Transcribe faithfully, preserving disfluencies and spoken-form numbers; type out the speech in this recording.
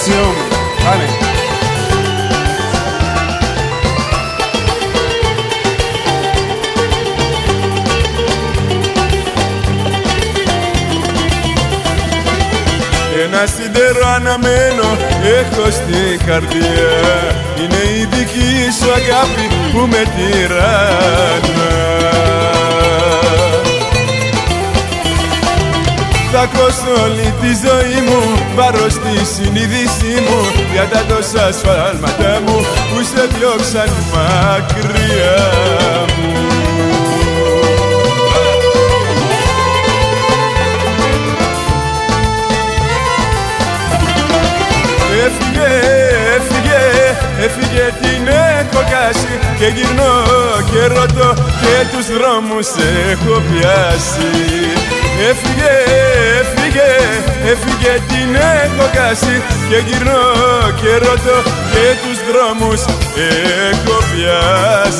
Θανάσιο μου, πάνε. Ένα σίδερο αναμένο έχω στην καρδιά. Είναι η δική σου αγάπη που με τυραννά. Θα κλώσω όλη τη ζωή μου, βάρος στη συνείδησή μου, για τα τόσα σφάλματα μου που σε διώξαν μακριά μου. Έφυγε, έφυγε, έφυγε την έχω κάσει και γυρνώ και ρωτώ και τους δρόμους έχω πιάσει. Έφυγε, έφυγε, έφυγε την έχω κάσει και γυρνώ και ρωτώ και τους δρόμους έχω πιάσει.